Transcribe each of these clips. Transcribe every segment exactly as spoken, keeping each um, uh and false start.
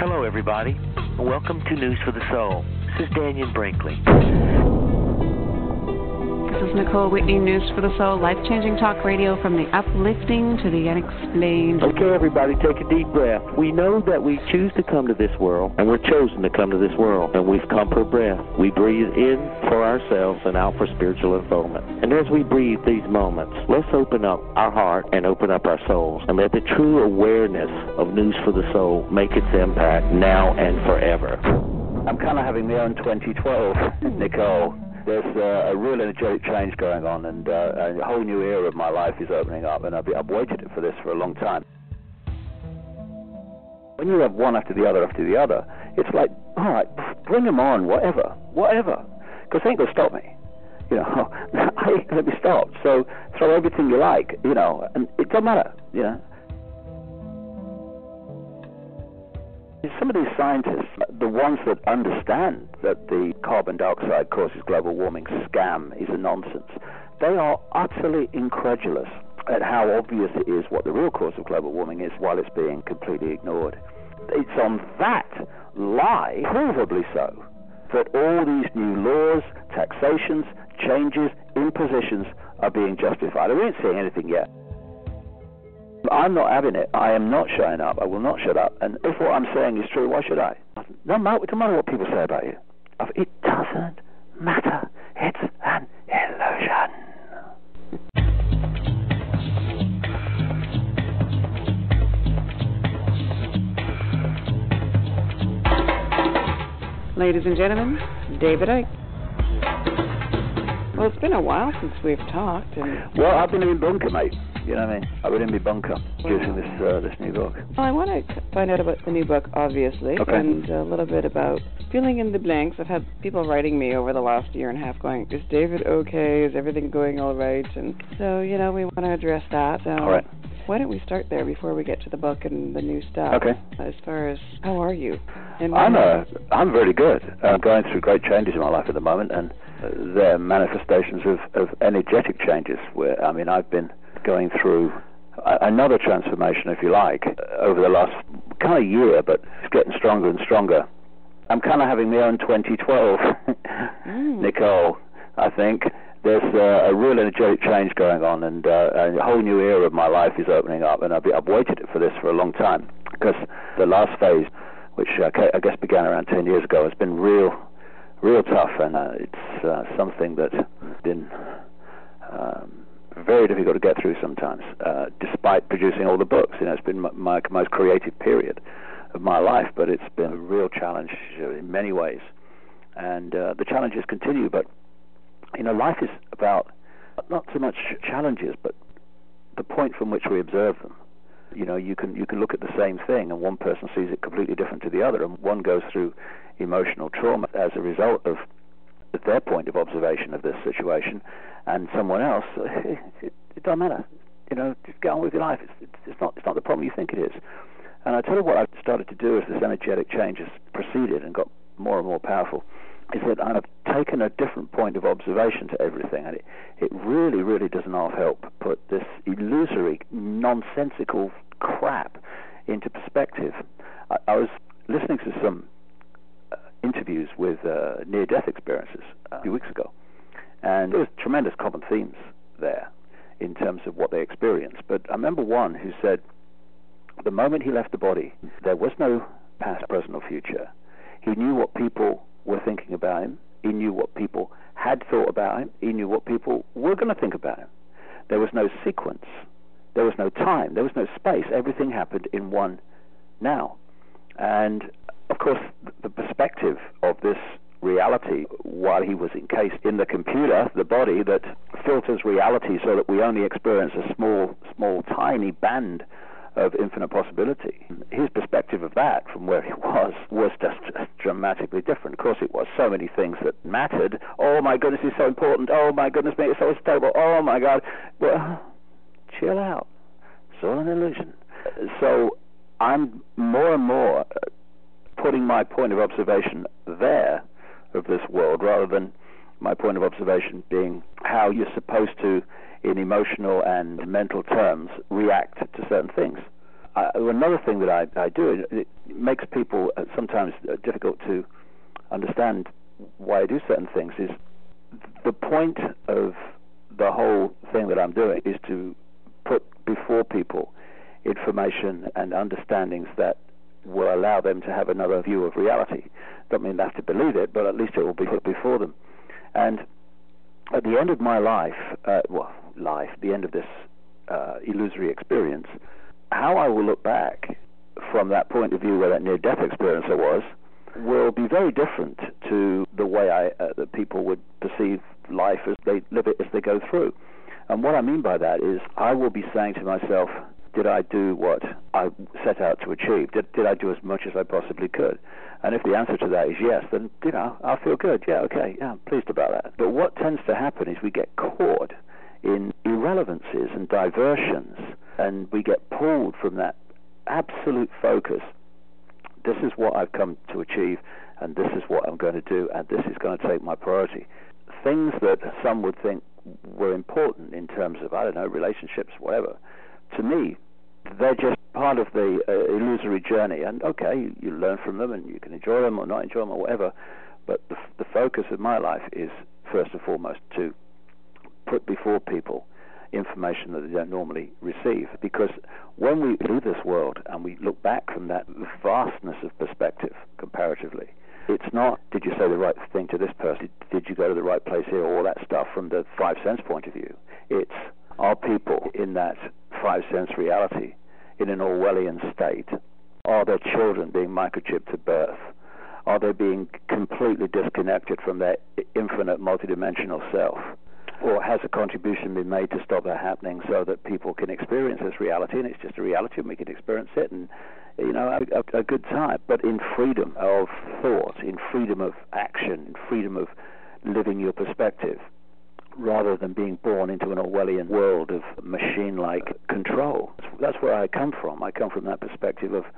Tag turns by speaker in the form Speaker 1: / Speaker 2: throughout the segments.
Speaker 1: Hello, everybody. Welcome to News for the Soul. This is Daniel Brinkley.
Speaker 2: This is Nicole Whitney, News for the Soul, life-changing talk radio from the uplifting to the unexplained.
Speaker 1: Okay, everybody, take a deep breath. We know that we choose to come to this world, and we're chosen to come to this world, and we've come for breath. We breathe in for ourselves and out for spiritual unfoldment. And as we breathe these moments, let's open up our heart and open up our souls, and let the true awareness of News for the Soul make its impact now and forever.
Speaker 3: I'm kind of having my own twenty twelve, Nicole. There's uh, a real energetic change going on, and uh, a whole new era of my life is opening up, and I've, I've waited for this for a long time. When you have one after the other after the other, it's like, all right, bring them on, whatever, whatever, because they ain't going to stop me. You know, I ain't going to be stopped, so throw everything you like, you know, and it doesn't matter, you know. Some of these scientists, the ones that understand that the carbon dioxide causes global warming scam is a nonsense, they are utterly incredulous at how obvious it is what the real cause of global warming is while it's being completely ignored. It's on that lie, provably so, that all these new laws, taxations, changes, impositions are being justified. We ain't seeing anything yet. I'm not having it. I am not shutting up. I will not shut up. And if what I'm saying is true, why should I? No matter, it doesn't matter what people say about you. It doesn't matter. It's an illusion.
Speaker 2: Ladies and gentlemen, David Icke. Well, it's been a while since we've talked. And
Speaker 3: well, I've been in bunker, mate. You know what I mean? I've been in my bunker producing this uh, this new book.
Speaker 2: Well, I want to find out about the new book, obviously,
Speaker 3: okay.
Speaker 2: and a little bit about filling in the blanks. I've had people writing me over the last year and a half going, is David okay? Is everything going all right? And so, you know, we want to address that. So
Speaker 3: all right.
Speaker 2: Why don't we start there before we get to the book and the new stuff?
Speaker 3: Okay.
Speaker 2: As far as, how are you?
Speaker 3: I'm uh, I'm very good. I'm going through great changes in my life at the moment, and uh, they're manifestations of, of energetic changes. Where I mean, I've been going through another transformation, if you like, over the last kind of year, but it's getting stronger and stronger. I'm kind of having my own twenty twelve, mm. Nicole, I think. There's uh, a real energetic change going on, and uh, a whole new era of my life is opening up, and I've, I've waited for this for a long time, because the last phase, which uh, I guess began around ten years ago, has been real, real tough, and uh, it's uh, something that's been um, very difficult to get through sometimes, uh, despite producing all the books. You know, it's been my, my most creative period of my life, but it's been a real challenge in many ways, and uh, the challenges continue. But you know, life is about not so much challenges, but the point from which we observe them. You know, you can you can look at the same thing, and one person sees it completely different to the other, and one goes through emotional trauma as a result of their point of observation of this situation, and someone else, it, it, it doesn't matter. You know, just get on with your life. It's, it's, it's not it's not the problem you think it is. And I tell you what I've started to do as this energetic change has proceeded and got more and more powerful, is that I've taken a different point of observation to everything, and it, it really, really does not help put this illusory, nonsensical crap into perspective. I, I was listening to some uh, interviews with uh, near-death experiences uh, a few weeks ago, and there was tremendous common themes there in terms of what they experienced. But I remember one who said, the moment he left the body, there was no past, present, or future. He knew what people were thinking about him. He knew what people had thought about him. He knew what people were going to think about him. There was no sequence. There was no time. There was no space. Everything happened in one now. And, of course, the perspective of this reality, while he was encased in the computer, the body that filters reality so that we only experience a small, small, tiny band of infinite possibility. His perspective of that from where he was was just dramatically different. Of course it was. So many things that mattered. Oh my goodness, it's so important. Oh my goodness me, it's so stable. Oh my God. Well, chill out. It's all an illusion. So I'm more and more putting my point of observation there of this world, rather than my point of observation being how you're supposed to, in emotional and mental terms, react to certain things. I, another thing that I, I do, it, it makes people uh, sometimes uh, difficult to understand why I do certain things, is the point of the whole thing that I'm doing is to put before people information and understandings that will allow them to have another view of reality. Don't mean they have to believe it, but at least it will be put before them. And at the end of my life, uh, well, life, the end of this uh, illusory experience, how I will look back from that point of view where that near-death experience I was, will be very different to the way I, uh, that people would perceive life as they live it as they go through. And what I mean by that is I will be saying to myself, did I do what I set out to achieve? Did, did I do as much as I possibly could? And if the answer to that is yes, then, you know, I'll feel good. Yeah, okay, yeah, I'm pleased about that. But what tends to happen is we get caught in irrelevancies and diversions, and we get pulled from that absolute focus. This is what I've come to achieve, and this is what I'm going to do, and this is going to take my priority. Things that some would think were important in terms of, I don't know, relationships, whatever, to me, they're just part of the uh, illusory journey. And okay, you learn from them, and you can enjoy them or not enjoy them or whatever, but the, the focus of my life is, first and foremost, to put before people information that they don't normally receive. Because when we leave this world and we look back from that vastness of perspective comparatively, it's not, did you say the right thing to this person? Did you go to the right place here? All that stuff from the five sense point of view. It's, are people in that five sense reality in an Orwellian state? Are their children being microchipped at birth? Are they being completely disconnected from their infinite multidimensional self? Or has a contribution been made to stop that happening so that people can experience this reality, and it's just a reality and we can experience it and, you know, have a, a good time, but in freedom of thought, in freedom of action, in freedom of living your perspective, rather than being born into an Orwellian world of machine-like control. That's where I come from. I come from that perspective of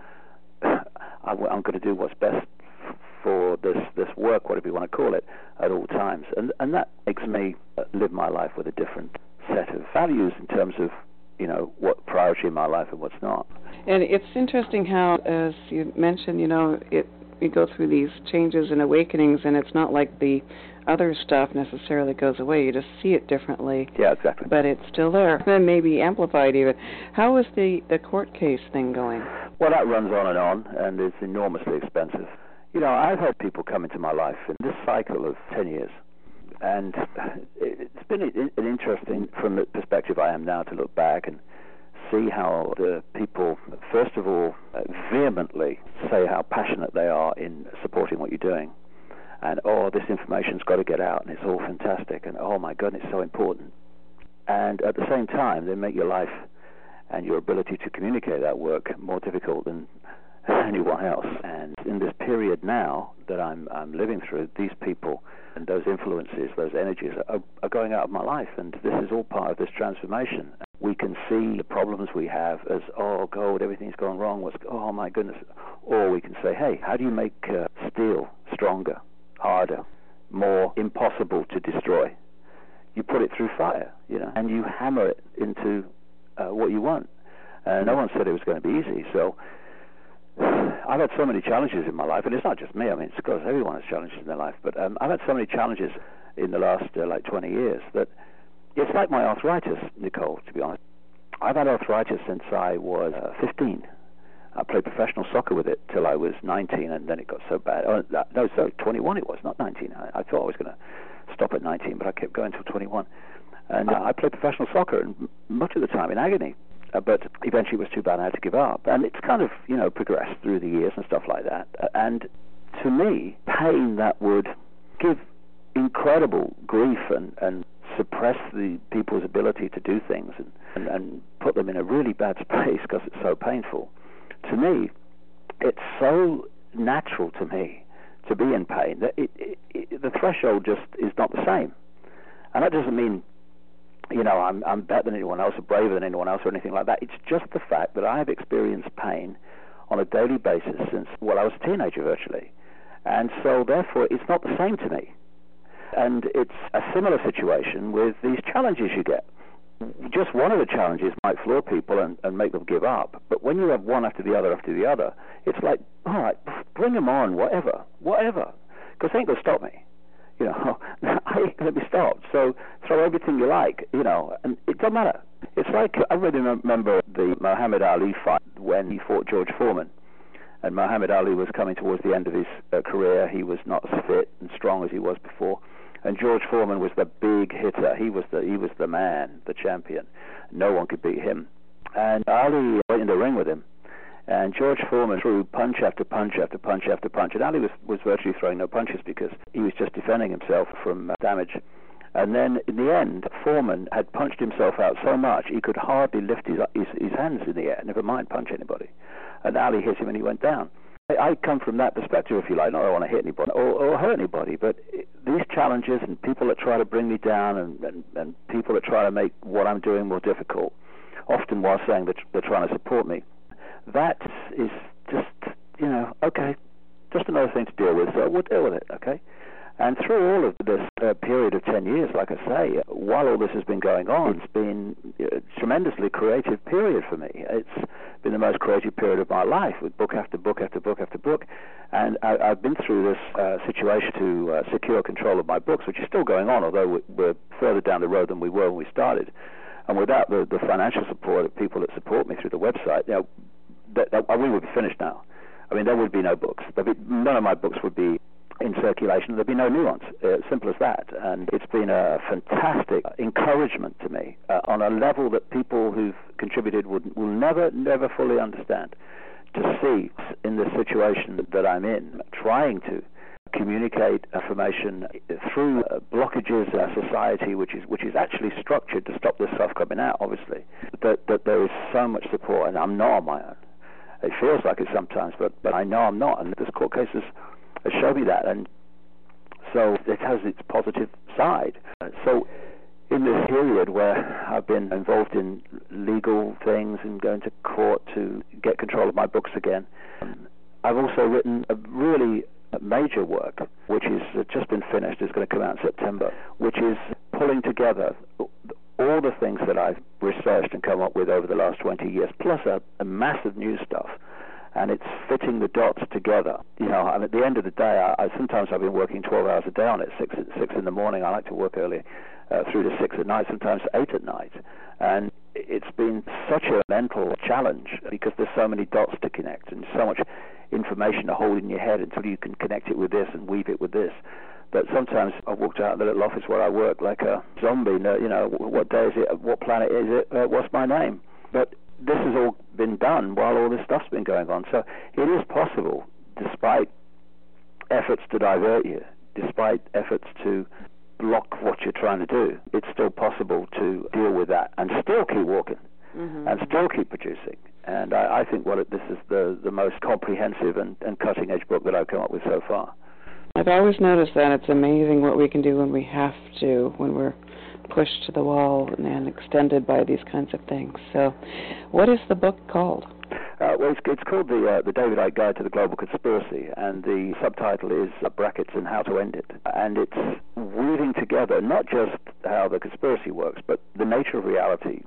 Speaker 3: I'm going to do what's best for this this work, whatever you want to call it, at all times. And and that makes me live my life with a different set of values in terms of, you know, what priority in my life and what's not.
Speaker 2: And it's interesting how, as you mentioned, you know, it we go through these changes and awakenings, and it's not like the other stuff necessarily goes away. You just see it differently.
Speaker 3: Yeah, exactly.
Speaker 2: But it's still there, and maybe amplified even. How is the, the court case thing going?
Speaker 3: Well, that runs on and on, and it's enormously expensive. You know, I've had people come into my life in this cycle of ten years, and it's been an interesting, from the perspective I am now, to look back and see how the people, first of all, vehemently say how passionate they are in supporting what you're doing. And, oh, this information's got to get out, and it's all fantastic, and, oh, my goodness, it's so important. And at the same time, they make your life and your ability to communicate that work more difficult than anyone else. And in this period now that I'm I'm living through, these people and those influences, those energies are, are going out of my life, and this is all part of this transformation. We can see the problems we have as, oh, God, everything's gone wrong, what's, oh, my goodness. Or we can say, hey, how do you make uh, steel stronger, harder, more impossible to destroy? You put it through fire, you know, and you hammer it into uh, what you want. Uh, no one said it was going to be easy, so I've had so many challenges in my life, and it's not just me. I mean, it's because everyone has challenges in their life. But um, I've had so many challenges in the last uh, like twenty years that it's like my arthritis, Nicole. To be honest, I've had arthritis since I was uh, fifteen. I played professional soccer with it till I was nineteen, and then it got so bad. Oh, no, sorry, twenty-one it was, not nineteen. I, I thought I was going to stop at nineteen, but I kept going till twenty-one. And uh, I played professional soccer, and much of the time in agony. Uh, but eventually it was too bad I had to give up. And it's kind of, you know, progressed through the years and stuff like that. Uh, and to me, pain that would give incredible grief and, and suppress the people's ability to do things and, and, and put them in a really bad space because it's so painful. To me, it's so natural to me to be in pain that it, it, it, the threshold just is not the same. And that doesn't mean, you know, I'm, I'm better than anyone else or braver than anyone else or anything like that. It's just the fact that I have experienced pain on a daily basis since, well, I was a teenager virtually. And so, therefore, it's not the same to me. And it's a similar situation with these challenges you get. just one of the challenges might floor people and, and make them give up. But when you have one after the other after the other, it's like, all right, bring them on, whatever, whatever, because they ain't going to stop me. You know, I ain't going to be stopped. So throw everything you like, you know, and it doesn't matter. It's like, I really remember the Muhammad Ali fight when he fought George Foreman. And Muhammad Ali was coming towards the end of his uh, career. He was not as fit and strong as he was before. And George Foreman was the big hitter. He was the he was the man, the champion. No one could beat him. And Ali went in the ring with him. And George Foreman threw punch after punch after punch after punch. And Ali was, was virtually throwing no punches because he was just defending himself from uh, damage. And then in the end, Foreman had punched himself out so much he could hardly lift his, his, his hands in the air, never mind punch anybody. And Ali hit him and he went down. I, I come from that perspective, if you like. Not that I want to hit anybody or, or hurt anybody, but it, these challenges and people that try to bring me down and, and, and people that try to make what I'm doing more difficult, often while saying that they're trying to support me, that is just, you know, okay, just another thing to deal with, so we'll deal with it, okay? And through all of this uh, period of ten years, like I say, while all this has been going on, it's been a tremendously creative period for me. It's been the most creative period of my life, with book after book after book after book. And I, I've been through this uh, situation to uh, secure control of my books, which is still going on, although we're further down the road than we were when we started. And without the, the financial support of people that support me through the website, you know, that, that, we would be finished now. I mean, there would be no books. There'd be, none of my books would be in circulation. There'd be no new ones. Uh, simple as that. And it's been a fantastic encouragement to me uh, on a level that people who've contributed would will never, never fully understand. To see in the situation that I'm in, trying to communicate information through uh, blockages in our society, which is which is actually structured to stop this stuff coming out. Obviously, that that there is so much support, and I'm not on my own. It feels like it sometimes, but but I know I'm not, and this court case has, has shown me that, and so it has its positive side. So in this period where I've been involved in legal things and going to court to get control of my books again, I've also written a really major work, which has just been finished, is going to come out in September, which is pulling together all the things that I've researched and come up with over the last twenty years, plus a, a massive new stuff. And it's fitting the dots together. You know, and at the end of the day, I, I sometimes I've been working twelve hours a day on it, six, six in the morning. I like to work early uh, through to six at night, sometimes eight at night. And it's been such a mental challenge because there's so many dots to connect and so much information to hold in your head until you can connect it with this and weave it with this. But sometimes I've walked out of the little office where I work like a zombie. You know, what day is it? What planet is it? Uh, what's my name? But this has all been done while all this stuff's been going on. So it is possible, despite efforts to divert you, despite efforts to block what you're trying to do, it's still possible to deal with that and still keep walking mm-hmm. and still keep producing. And I, I think what it, this is the, the most comprehensive and, and cutting-edge book that I've come up with so far.
Speaker 2: I've always noticed that it's amazing what we can do when we have to, when we're pushed to the wall and extended by these kinds of things. So what is the book called?
Speaker 3: Uh, well, it's, it's called the uh, the David Icke Guide to the Global Conspiracy, and the subtitle is uh, Brackets and How to End It. And it's weaving together not just how the conspiracy works, but the nature of reality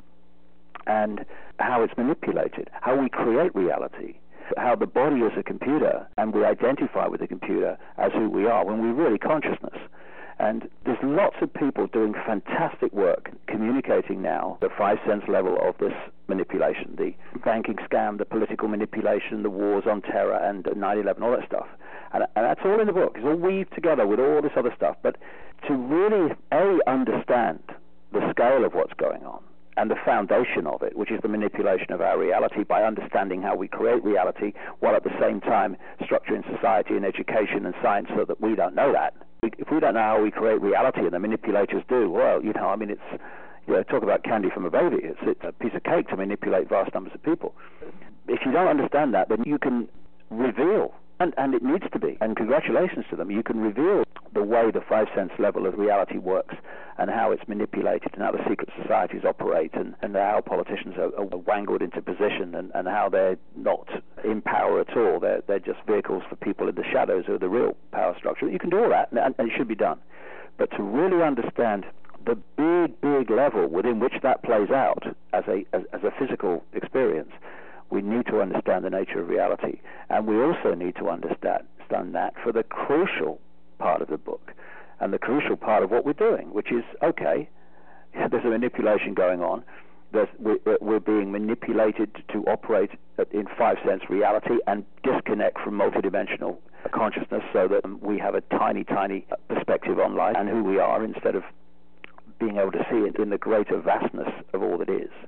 Speaker 3: and how it's manipulated, how we create reality, how the body is a computer, and we identify with the computer as who we are when we're really consciousness. And there's lots of people doing fantastic work communicating now the five sense level of this manipulation, the banking scam, the political manipulation, the wars on terror, and nine eleven, all that stuff. And, and that's all in the book. It's all weaved together with all this other stuff. But to really, A, understand the scale of what's going on, and the foundation of it, which is the manipulation of our reality by understanding how we create reality, while at the same time structuring society and education and science so that we don't know that. If we don't know how we create reality and the manipulators do, well, you know, I mean, it's, you know, talk about candy from a baby. It's, it's a piece of cake to manipulate vast numbers of people. If you don't understand that, then you can reveal, and, and it needs to be, and congratulations to them, you can reveal the way the five sense level of reality works and how it's manipulated and how the secret societies operate and, and how politicians are, are wangled into position and, and how they're not in power at all. They're, they're just vehicles for people in the shadows of the real power structure. You can do all that, and, and it should be done. But to really understand the big, big level within which that plays out as a as, as a physical experience, we need to understand the nature of reality. And we also need to understand, understand that for the crucial part of the book and the crucial part of what we're doing, which is, okay, there's a manipulation going on. There's, we're, we're being manipulated to operate in five-sense reality and disconnect from multidimensional consciousness so that we have a tiny, tiny perspective on life and who we are instead of being able to see it in the greater vastness of all that is.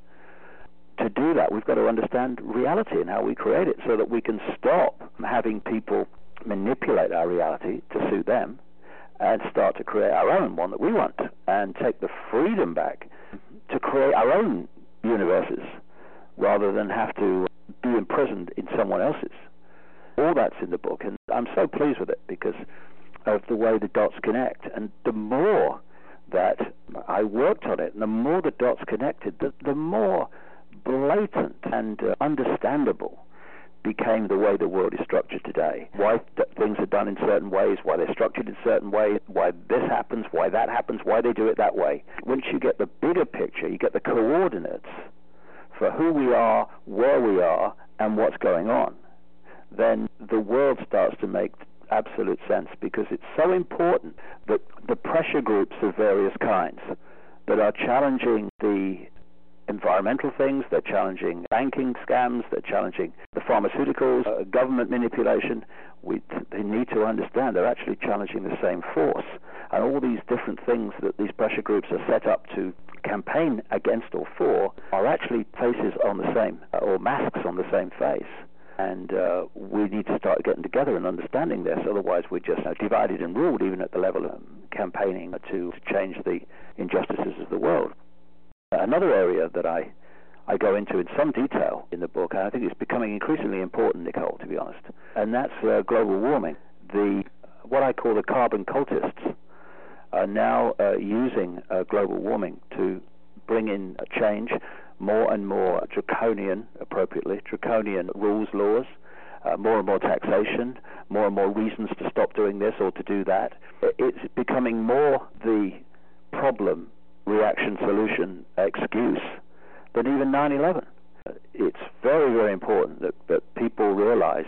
Speaker 3: To do that, we've got to understand reality and how we create it so that we can stop having people manipulate our reality to suit them and start to create our own one that we want and take the freedom back to create our own universes rather than have to be imprisoned in someone else's. All that's in the book, and I'm so pleased with it because of the way the dots connect. And the more that I worked on it, and the more the dots connected, the, the more blatant and uh, understandable became the way the world is structured today. Why th- things are done in certain ways, why they're structured in certain ways, why this happens, why that happens, why they do it that way. Once you get the bigger picture, you get the coordinates for who we are, where we are, and what's going on, then the world starts to make absolute sense, because it's so important that the pressure groups of various kinds that are challenging the environmental things, they're challenging banking scams, they're challenging the pharmaceuticals, uh, government manipulation, we, they need to understand they're actually challenging the same force. And all these different things that these pressure groups are set up to campaign against or for are actually faces on the same, uh, or masks on the same face. And uh, we need to start getting together and understanding this, otherwise we're just uh, divided and ruled, even at the level of campaigning to, to change the injustices of the world. Another area that I, I go into in some detail in the book, and I think it's becoming increasingly important, Nicole, to be honest, and that's uh, global warming. The what I call the carbon cultists are now uh, using uh, global warming to bring in a change, more and more draconian, appropriately, draconian rules, laws, uh, more and more taxation, more and more reasons to stop doing this or to do that. It's becoming more the problem, reaction, solution, excuse than even nine eleven. It's very, very important that, that people realize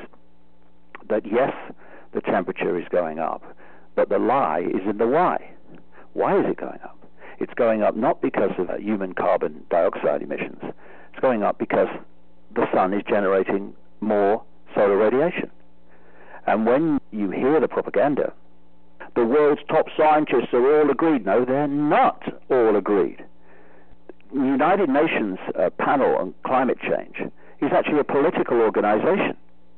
Speaker 3: that, yes, the temperature is going up, but the lie is in the why. Why is it going up? It's going up not because of uh, human carbon dioxide emissions. It's going up because the sun is generating more solar radiation. And when you hear the propaganda, the world's top scientists are all agreed. No, they're not all agreed. The United Nations uh, panel on climate change is actually a political organization.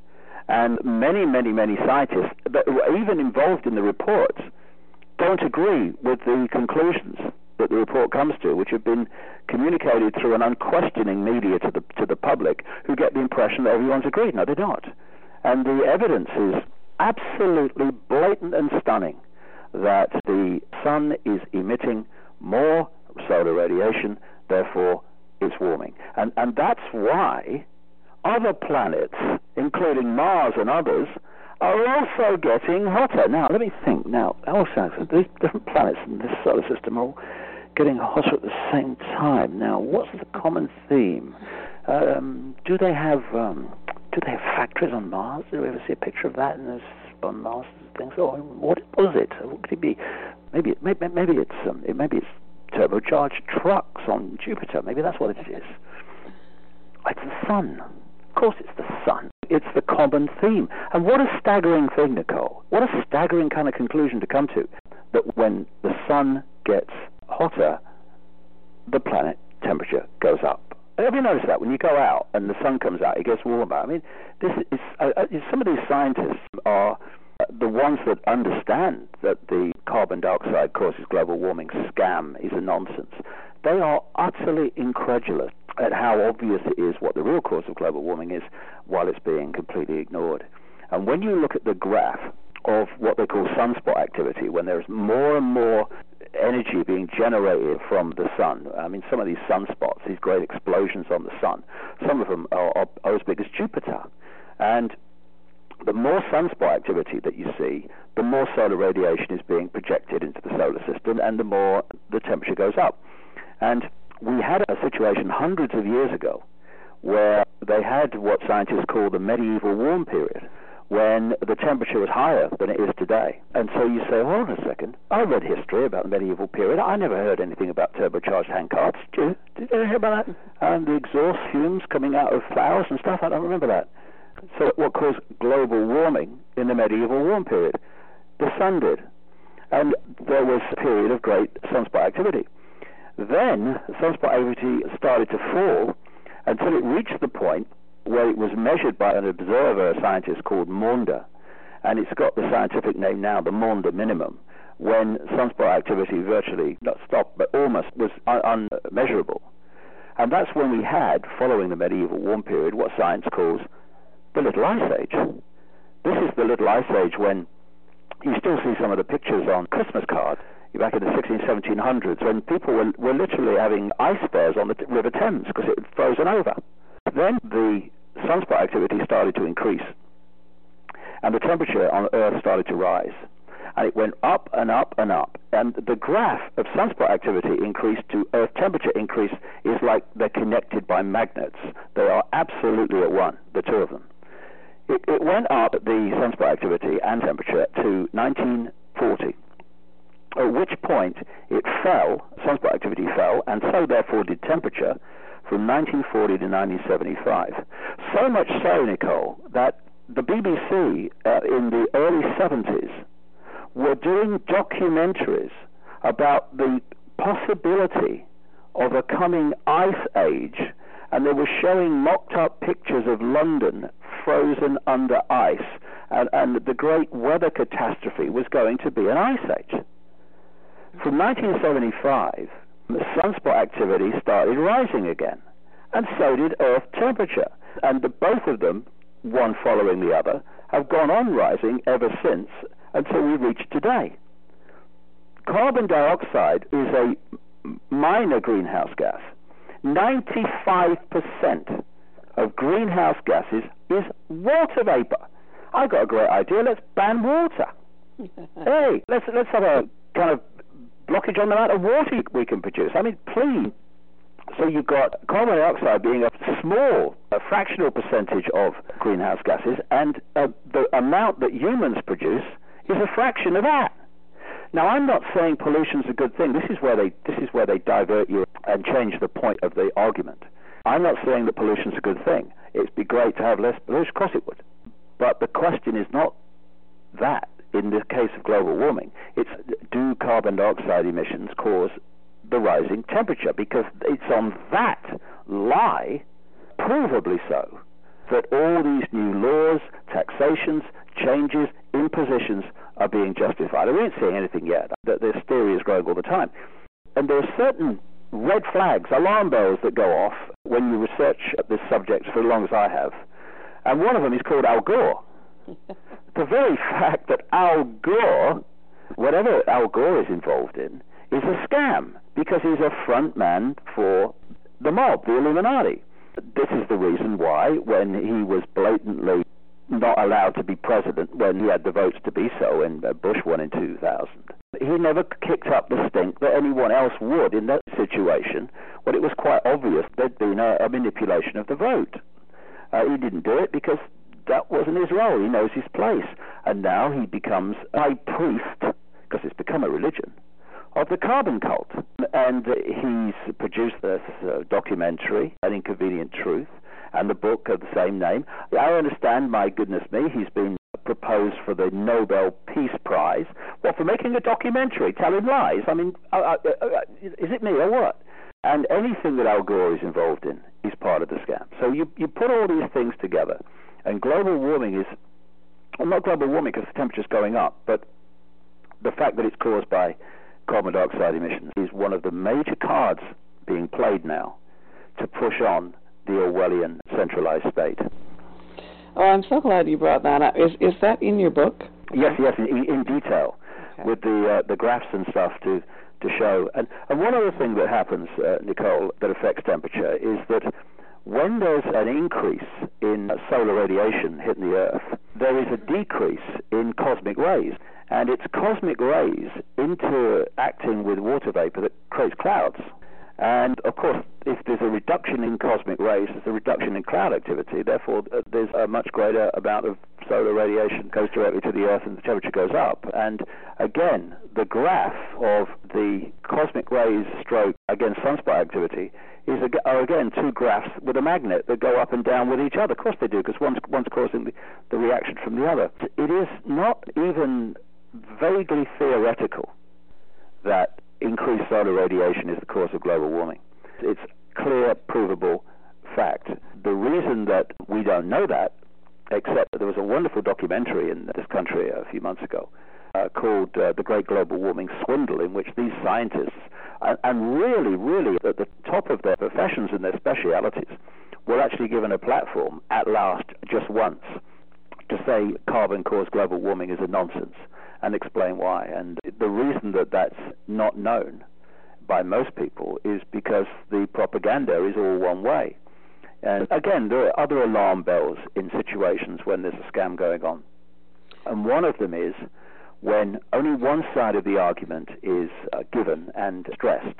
Speaker 3: And many, many, many scientists that were even involved in the reports don't agree with the conclusions that the report comes to, which have been communicated through an unquestioning media to the to the public, who get the impression that everyone's agreed. No, they're not. And the evidence is absolutely blatant and stunning that the sun is emitting more solar radiation, therefore it's warming. And and that's why other planets, including Mars and others, are also getting hotter. Now, let me think. Now, also, these different planets in this solar system are all getting hotter at the same time. Now, what's the common theme? Um, do they have um, do they have factories on Mars? Do we ever see a picture of that in this, on Mars things? Or what was it? What could it be? Maybe maybe maybe it's um, it, maybe it's turbocharged trucks on Jupiter. Maybe that's what it is. It's the sun. Of course, it's the sun. It's the common theme. And what a staggering thing, Nicole. What a staggering kind of conclusion to come to. That when the sun gets hotter, the planet temperature goes up. Have you noticed that? When you go out and the sun comes out, it gets warmer. I mean, this is uh, uh, some of these scientists are uh, the ones that understand that the carbon dioxide causes global warming scam is a nonsense. They are utterly incredulous at how obvious it is what the real cause of global warming is, while it's being completely ignored. And when you look at the graph of what they call sunspot activity, when there's more and more energy being generated from the sun, I mean, some of these sunspots, these great explosions on the sun, some of them are, are, are as big as Jupiter. And the more sunspot activity that you see, the more solar radiation is being projected into the solar system, and the more the temperature goes up. And we had a situation hundreds of years ago where they had what scientists call the medieval warm period, when the temperature was higher than it is today. And so you say, hold on a second, I read history about the medieval period. I never heard anything about turbocharged handcarts. Did you? Did you hear about that? And the exhaust fumes coming out of flowers and stuff? I don't remember that. So what caused global warming in the medieval warm period? The sun did. And there was a period of great sunspot activity. Then sunspot activity started to fall until it reached the point where it was measured by an observer, a scientist called Maunder, and it's got the scientific name now, the Maunder minimum, when sunspot activity virtually not stopped, but almost was un- unmeasurable. And that's when we had, following the medieval warm period, what science calls the Little Ice Age. This is the Little Ice Age when you still see some of the pictures on Christmas cards back in the sixteen, seventeen hundreds, when people were, were literally having ice fairs on the t- River Thames because it had frozen over. Then the sunspot activity started to increase, and the temperature on Earth started to rise. And it went up and up and up. And the graph of sunspot activity increase to Earth temperature increase is like they're connected by magnets. They are absolutely at one, the two of them. It, it went up, the sunspot activity and temperature, to nineteen forty. At which point it fell, sunspot activity fell, and so therefore did temperature, from nineteen forty to nineteen seventy-five. So much so, Nicole, that the B B C uh, in the early seventies were doing documentaries about the possibility of a coming ice age, and they were showing mocked-up pictures of London frozen under ice, and, and the great weather catastrophe was going to be an ice age. From nineteen seventy-five, sunspot activity started rising again, and so did Earth temperature. And the, both of them, one following the other, have gone on rising ever since until we reach today. Carbon dioxide is a minor greenhouse gas. ninety-five percent of greenhouse gases is water vapor. I got a great idea. Let's ban water. Hey, let's let's have a kind of blockage on the amount of water we can produce. I mean, please. So you've got carbon dioxide being a small, a fractional percentage of greenhouse gases, and uh, the amount that humans produce is a fraction of that. Now, I'm not saying pollution's a good thing. This is where they this is where they divert you and change the point of the argument. I'm not saying that pollution's a good thing. It'd be great to have less pollution. Of course it would. But the question is not that. In the case of global warming, it's do carbon dioxide emissions cause the rising temperature? Because it's on that lie, provably so, that all these new laws, taxations, changes, impositions are being justified. We ain't seeing anything yet. This theory is growing all the time. And there are certain red flags, alarm bells that go off when you research this subject for as long as I have. And one of them is called Al Gore. The very fact that Al Gore, whatever Al Gore is involved in, is a scam, because he's a front man for the mob, the Illuminati. This is the reason why, when he was blatantly not allowed to be president, when he had the votes to be so, and Bush won in two thousand, he never kicked up the stink that anyone else would in that situation, when it was quite obvious there'd been a, a manipulation of the vote. Uh, he didn't do it because that wasn't his role. He knows his place. And now he becomes a high priest, because it's become a religion, of the carbon cult. And he's produced this uh, documentary, An Inconvenient Truth, and the book of the same name. I understand, my goodness me, he's been proposed for the Nobel Peace Prize. What, for making a documentary, telling lies? I mean, uh, uh, uh, is it me or what? And anything that Al Gore is involved in is part of the scam. So you, you put all these things together, and global warming is, well, not global warming because the temperature's going up, but the fact that it's caused by carbon dioxide emissions is one of the major cards being played now to push on the Orwellian centralized state.
Speaker 2: Oh, I'm so glad you brought that up. Is is that in your book?
Speaker 3: Yes, yes, in, in detail, okay. With the uh, the graphs and stuff to to show. And, and one other thing that happens, uh, Nicole, that affects temperature is that when there's an increase in solar radiation hitting the Earth, there is a decrease in cosmic rays. And it's cosmic rays interacting with water vapor that creates clouds. And, of course, if there's a reduction in cosmic rays, there's a reduction in cloud activity. Therefore, uh, there's a much greater amount of solar radiation goes directly to the Earth and the temperature goes up. And, again, the graph of the cosmic rays stroke, again, sunspot activity is, are, again, two graphs with a magnet that go up and down with each other. Of course they do, because one's, one's causing the, the reaction from the other. It is not even vaguely theoretical that increased solar radiation is the cause of global warming. It's clear, provable fact. The reason that we don't know that, except that there was a wonderful documentary in this country a few months ago uh, called uh, The Great Global Warming Swindle, in which these scientists, and, and really, really at the top of their professions and their specialities, were actually given a platform at last, just once, to say carbon caused global warming is a nonsense, and explain why. And the reason that that's not known by most people is because the propaganda is all one way. And again, there are other alarm bells in situations when there's a scam going on. And one of them is when only one side of the argument is uh, given and stressed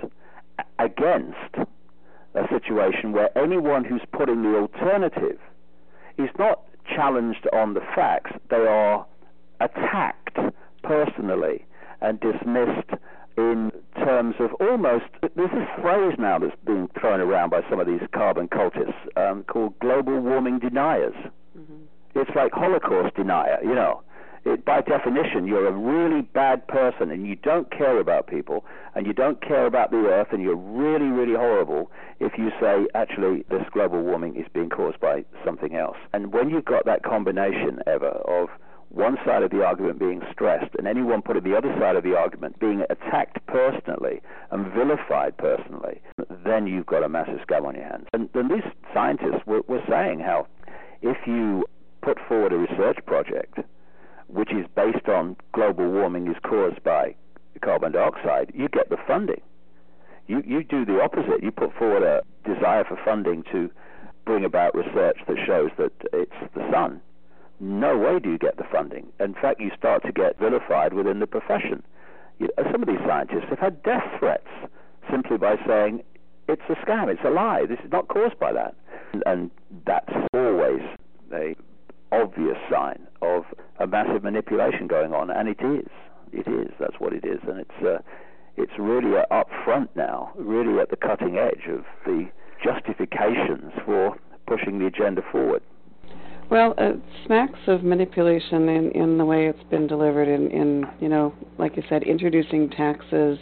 Speaker 3: against a situation where anyone who's putting the alternative is not challenged on the facts, they are attacked personally and dismissed in terms of almost, there's this phrase now that's being thrown around by some of these carbon cultists um, called global warming deniers. Mm-hmm. It's like Holocaust denier, you know. It, by definition, you're a really bad person and you don't care about people and you don't care about the Earth and you're really, really horrible if you say, actually, this global warming is being caused by something else. And when you've got that combination, ever, of one side of the argument being stressed and anyone putting the other side of the argument being attacked personally and vilified personally, then you've got a massive scam on your hands. And, and these scientists were, were saying how if you put forward a research project which is based on global warming is caused by carbon dioxide, you get the funding. You, you do the opposite. You put forward a desire for funding to bring about research that shows that it's the sun. No way do you get the funding. In fact, you start to get vilified within the profession. You, some of these scientists have had death threats simply by saying, it's a scam, it's a lie, this is not caused by that. And, and that's always a obvious sign of a massive manipulation going on, and it is. It is. That's what it is, and it's uh, it's really uh, up front now, really at the cutting edge of the justifications for pushing the agenda forward.
Speaker 2: Well, it smacks of manipulation in, in the way it's been delivered in, in, you know, like you said, introducing taxes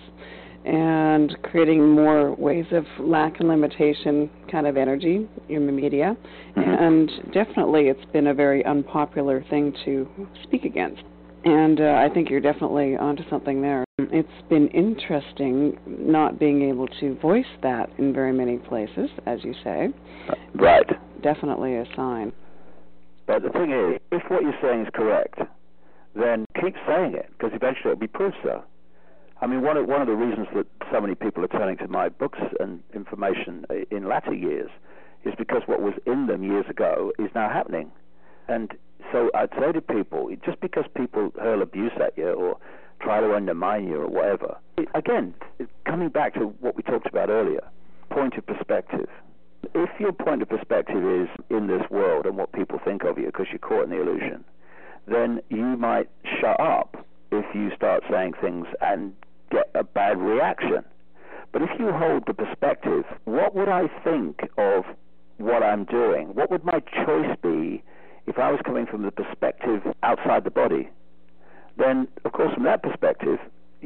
Speaker 2: and creating more ways of lack and limitation kind of energy in the media. Mm-hmm. And definitely it's been a very unpopular thing to speak against. And uh, I think you're definitely onto something there. It's been interesting not being able to voice that in very many places, as you say.
Speaker 3: Right.
Speaker 2: Definitely a sign.
Speaker 3: But the thing is, if what you're saying is correct, then keep saying it, because eventually it'll be proved so. I mean, one of, one of the reasons that so many people are turning to my books and information in latter years is because what was in them years ago is now happening. And so I'd say to people, just because people hurl abuse at you or try to undermine you or whatever, again, coming back to what we talked about earlier, point of perspective. If your point of perspective is in this world and what people think of you because you're caught in the illusion, then you might shut up if you start saying things and get a bad reaction. But if you hold the perspective, what would I think of what I'm doing? What would my choice be if I was coming from the perspective outside the body? Then, of course, from that perspective,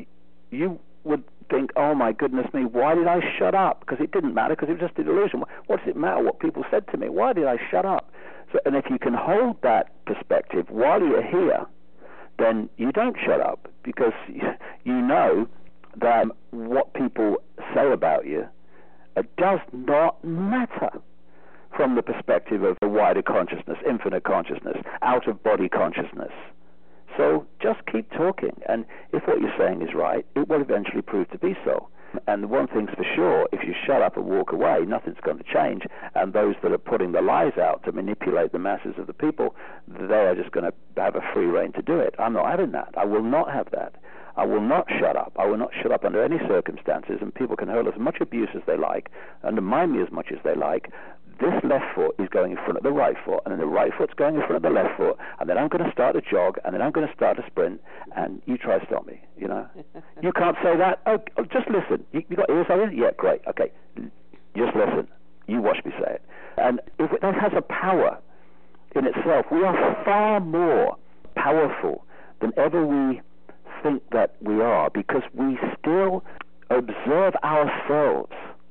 Speaker 3: you would think, oh my goodness me, why did I shut up? Because it didn't matter, because it was just an illusion. What does it matter what people said to me? Why did I shut up? So, and if you can hold that perspective while you're here, then you don't shut up, because you know that what people say about you does not matter from the perspective of the wider consciousness, infinite consciousness, out-of-body consciousness. So just keep talking, and if what you're saying is right, it will eventually prove to be so. And the one thing's for sure, if you shut up and walk away, nothing's going to change. And those that are putting the lies out to manipulate the masses of the people, they are just going to have a free rein to do it. I'm not having that. I will not have that. I will not shut up. I will not shut up under any circumstances, and people can hurl as much abuse as they like, undermine me as much as they like. This left foot is going in front of the right foot, and then the right foot's going in front of the left foot, and then I'm going to start a jog, and then I'm going to start a sprint, and you try to stop me, you know. You can't say that. Oh, oh just listen. You, you got ears on? Yeah, great. Okay. Just listen. You watch me say it. And if it, that has a power in itself. We are far more powerful than ever we think that we are, because we still observe ourselves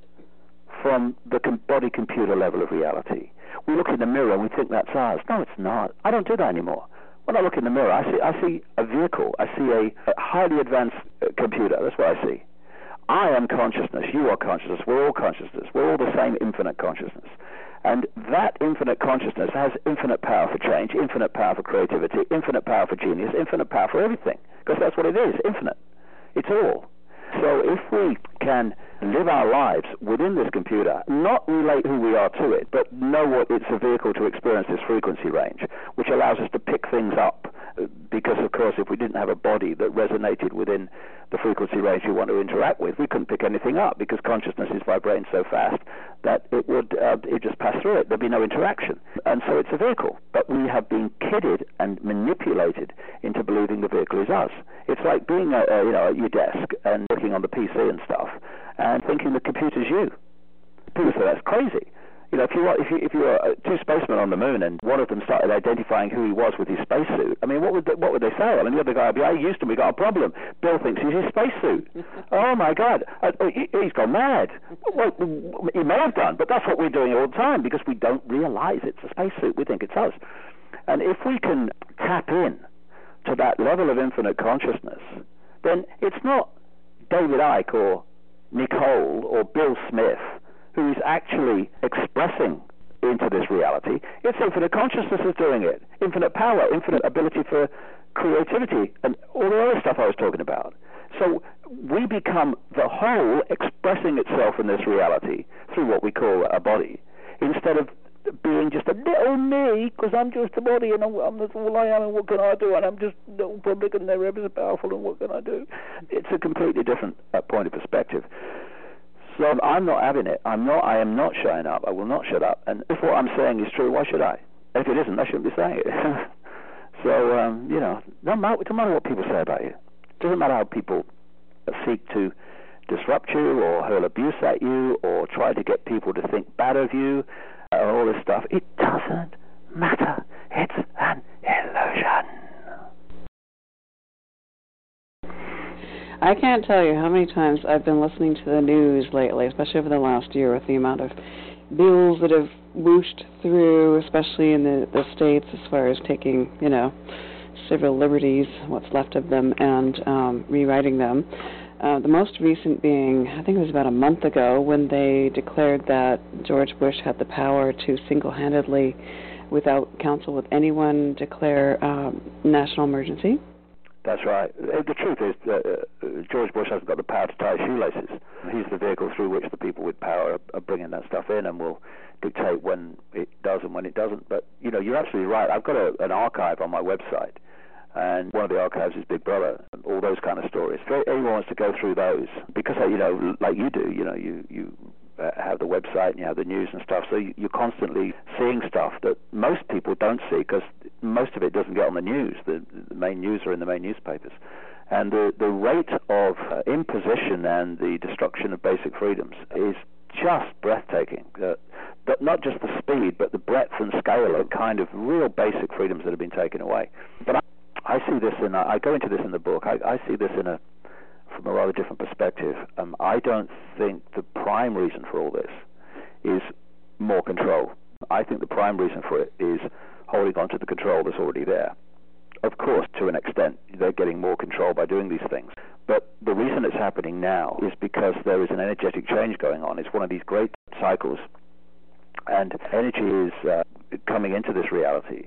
Speaker 3: from the body computer level of reality. We look in the mirror and we think that's ours. No, it's not. I don't do that anymore. When I look in the mirror, I see I see a vehicle. I see a, a highly advanced uh, computer. That's what I see. I am consciousness. You are consciousness. We're all consciousness. We're all the same infinite consciousness. And that infinite consciousness has infinite power for change, infinite power for creativity, infinite power for genius, infinite power for everything. Because that's what it is, infinite. It's all. So if we can live our lives within this computer, not relate who we are to it, but know what it's a vehicle to experience this frequency range, which allows us to pick things up. Because, of course, if we didn't have a body that resonated within the frequency range we want to interact with, we couldn't pick anything up, because consciousness is vibrating so fast that it would uh, it just pass through it. There'd be no interaction. And so it's a vehicle. But we have been kidded and manipulated into believing the vehicle is us. It's like being uh, uh, you know, at your desk and working on the P C and stuff and thinking the computer's you. People say that's crazy. You know, if you if you if you were two spacemen on the moon and one of them started identifying who he was with his spacesuit, I mean, what would they, what would they say? I mean, the other guy would be, "Hey, Houston, we got a problem. Bill thinks he's his spacesuit." Oh my God, uh, he, he's gone mad. Well, he may have done, but that's what we're doing all the time, because we don't realize it's a spacesuit. We think it's us. And if we can tap in to that level of infinite consciousness, then it's not David Icke or Nicole or Bill Smith who is actually expressing into this reality. It's infinite consciousness is doing it. Infinite power, infinite ability for creativity, and all the other stuff I was talking about. So we become the whole expressing itself in this reality through what we call a body, instead of being just a little me, because I'm just a body and I'm, I'm that's all I am, and what can I do, and I'm just a little public and they're ever so powerful, and what can I do? It's a completely different uh, point of perspective. So I'm not having it. I'm not. I am not shutting up. I will not shut up. And if what I'm saying is true, why should I? And if it isn't, I shouldn't be saying it. So um, you know, no matter, no matter what people say about you, it doesn't matter how people seek to disrupt you or hurl abuse at you or try to get people to think bad of you and all this stuff. It doesn't matter. It's an illusion.
Speaker 2: I can't tell you how many times I've been listening to the news lately, especially over the last year, with the amount of bills that have whooshed through, especially in the, the states, as far as taking, you know, civil liberties, what's left of them, and um, rewriting them. Uh, the most recent being, I think it was about a month ago, when they declared that George Bush had the power to single-handedly, without counsel with anyone, declare um, national emergency.
Speaker 3: That's right. The truth is, uh, George Bush hasn't got the power to tie shoelaces. He's the vehicle through which the people with power are bringing that stuff in and will dictate when it does and when it doesn't. But, you know, you're absolutely right. I've got a, an archive on my website, and one of the archives is Big Brother, and all those kind of stories. If anyone wants to go through those, because, you know, like you do, you know, you... you Uh, have the website and you have the news and stuff, so you, you're constantly seeing stuff that most people don't see, because most of it doesn't get on the news. The, the main news are in the main newspapers. And the, the rate of uh, imposition and the destruction of basic freedoms is just breathtaking. Uh, but not just the speed, but the breadth and scale of kind of real basic freedoms that have been taken away. But I, I see this, in, I go into this in the book, I, I see this in a from a rather different perspective. Um, I don't think the prime reason for all this is more control. I think the prime reason for it is holding on to the control that's already there. Of course, to an extent, they're getting more control by doing these things. But the reason it's happening now is because there is an energetic change going on. It's one of these great cycles, and energy is uh, coming into this reality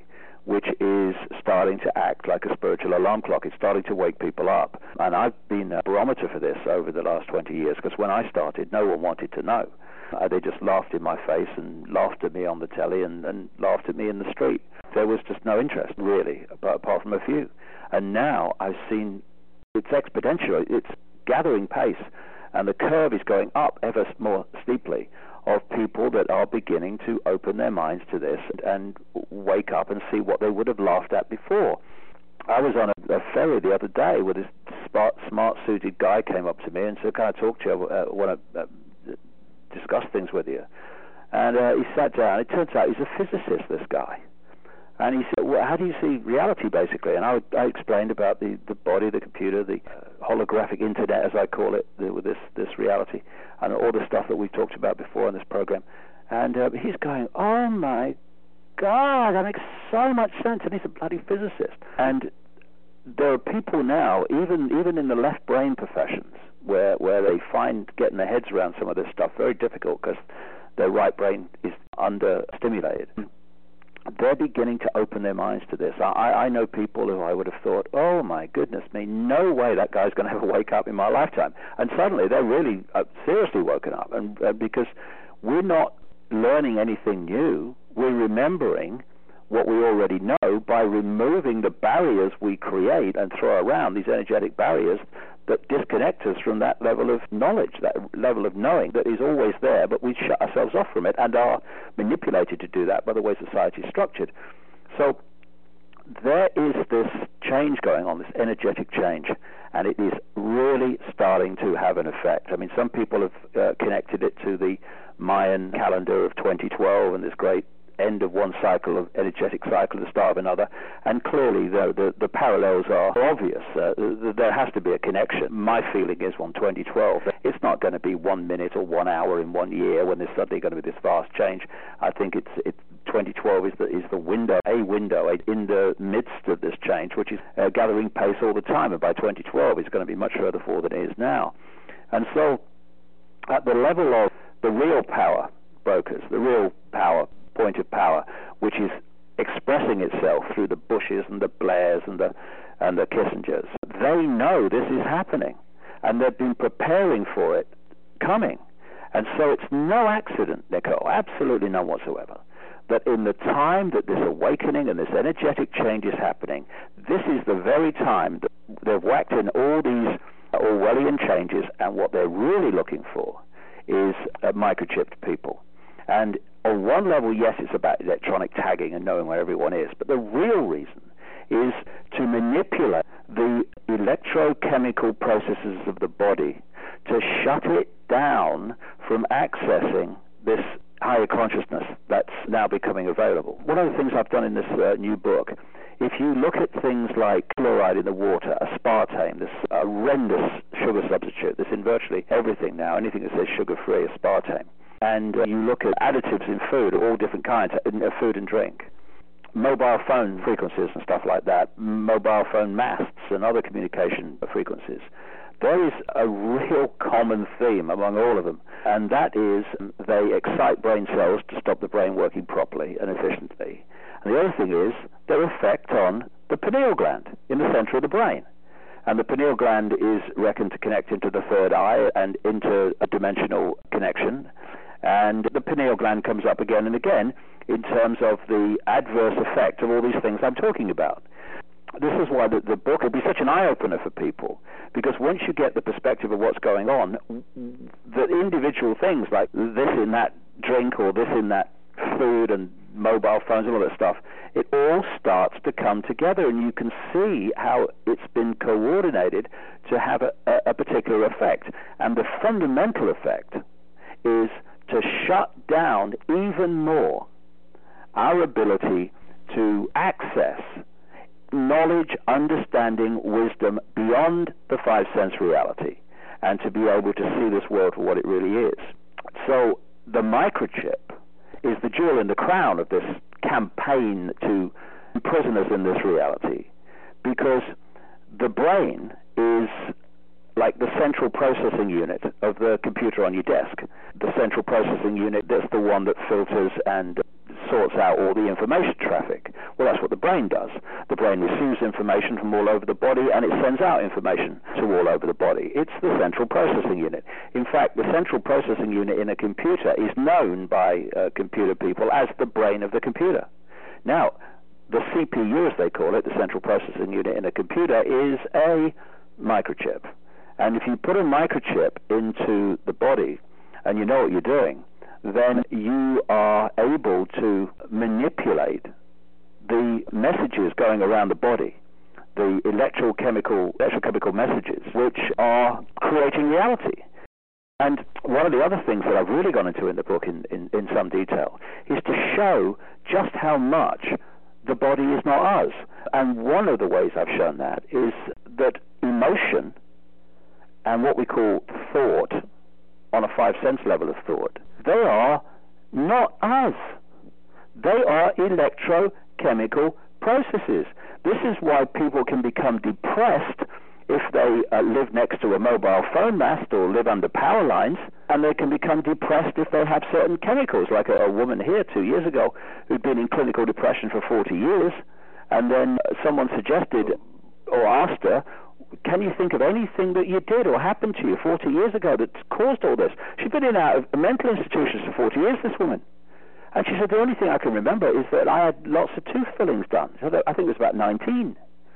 Speaker 3: which is starting to act like a spiritual alarm clock. It's starting to wake people up. And I've been a barometer for this over the last twenty years, because when I started, no one wanted to know. Uh, they just laughed in my face and laughed at me on the telly and, and laughed at me in the street. There was just no interest, really, apart from a few. And now I've seen it's exponential. It's gathering pace, and the curve is going up ever more steeply of people that are beginning to open their minds to this and wake up and see what they would have laughed at before. I was on a, a ferry the other day where this smart, smart-suited guy came up to me and said, "Can I talk to you? I uh, want to uh, discuss things with you." And uh, he sat down. It turns out he's a physicist, this guy. And he said, "Well, how do you see reality, basically?" And I, I explained about the, the body, the computer, the uh, holographic internet, as I call it, the, with this, this reality, and all the stuff that we've talked about before in this program. And uh, he's going, "Oh, my God, that makes so much sense." And he's a bloody physicist. And there are people now, even even in the left brain professions, where, where they find getting their heads around some of this stuff very difficult because their right brain is under-stimulated. They're beginning to open their minds to this. I, I know people who I would have thought, "Oh my goodness me, no way that guy's going to ever wake up in my lifetime." And suddenly they're really uh, seriously woken up, and uh, because we're not learning anything new, we're remembering what we already know by removing the barriers we create and throw around, these energetic barriers that disconnect us from that level of knowledge, that level of knowing that is always there, but we shut ourselves off from it and are manipulated to do that by the way society is structured. So there is this change going on, this energetic change, and it is really starting to have an effect. I mean, some people have uh, connected it to the Mayan calendar of twenty twelve and this great end of one cycle of energetic cycle, the start of another, and clearly the the, the parallels are obvious. Uh, there has to be a connection. My feeling is on twenty twelve, it's not going to be one minute or one hour in one year when there's suddenly going to be this vast change. I think it's it's twenty twelve is the is the window, a window in the midst of this change, which is uh, gathering pace all the time, and by twenty twelve it's going to be much further forward than it is now. And so at the level of the real power brokers, the real power point of power, which is expressing itself through the Bushes and the Blairs and the and the Kissingers, they know this is happening, and they've been preparing for it coming. And so it's no accident, Nicole, absolutely none whatsoever, that in the time that this awakening and this energetic change is happening, this is the very time that they've whacked in all these Orwellian changes, and what they're really looking for is uh, microchipped people. And on one level, yes, it's about electronic tagging and knowing where everyone is, but the real reason is to manipulate the electrochemical processes of the body to shut it down from accessing this higher consciousness that's now becoming available. One of the things I've done in this uh, new book, if you look at things like fluoride in the water, aspartame, this horrendous sugar substitute that's in virtually everything now, anything that says sugar-free, aspartame, and uh, you look at additives in food, all different kinds, in uh, food and drink, mobile phone frequencies and stuff like that, mobile phone masts and other communication frequencies, there is a real common theme among all of them, and that is they excite brain cells to stop the brain working properly and efficiently. And the other thing is their effect on the pineal gland in the center of the brain. And the pineal gland is reckoned to connect into the third eye and into a dimensional connection. And the pineal gland comes up again and again in terms of the adverse effect of all these things I'm talking about. This is why the, the book will be such an eye-opener for people, because once you get the perspective of what's going on, the individual things like this in that drink or this in that food and mobile phones and all that stuff, it all starts to come together, and you can see how it's been coordinated to have a, a, a particular effect. And the fundamental effect is to shut down even more our ability to access knowledge, understanding, wisdom beyond the five sense reality, and to be able to see this world for what it really is. So the microchip is the jewel in the crown of this campaign to imprison us in this reality, because the brain is like the central processing unit of the computer on your desk. The central processing unit, that's the one that filters and sorts out all the information traffic. Well, that's what the brain does. The brain receives information from all over the body, and it sends out information to all over the body. It's the central processing unit. In fact, the central processing unit in a computer is known by uh, computer people as the brain of the computer. Now, the C P U, as they call it, the central processing unit in a computer, is a microchip. And if you put a microchip into the body and you know what you're doing, then you are able to manipulate the messages going around the body, the electrochemical, electrochemical messages, which are creating reality. And one of the other things that I've really gone into in the book in, in, in some detail is to show just how much the body is not us. And one of the ways I've shown that is that emotion and what we call thought, on a five-sense level of thought, they are not us. They are electrochemical processes. This is why people can become depressed if they uh, live next to a mobile phone mast or live under power lines, and they can become depressed if they have certain chemicals, like a, a woman here two years ago who'd been in clinical depression for forty years, and then someone suggested or asked her, can you think of anything that you did or happened to you forty years ago that caused all this? She'd been in and out of mental institutions for forty years, this woman. And she said, the only thing I can remember is that I had lots of tooth fillings done. So that, I think it was about nineteen.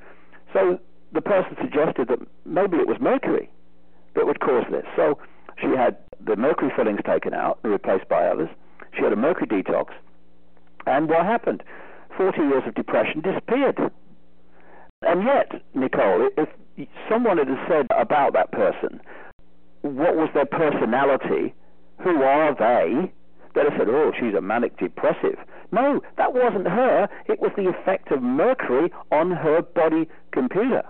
Speaker 3: So the person suggested that maybe it was mercury that would cause this. So she had the mercury fillings taken out and replaced by others. She had a mercury detox. And what happened? forty years of depression disappeared. And yet, Nicole, if someone had said about that person, what was their personality, who are they, they'd have said, oh, she's a manic depressive. No, that wasn't her. It was the effect of mercury on her body computer.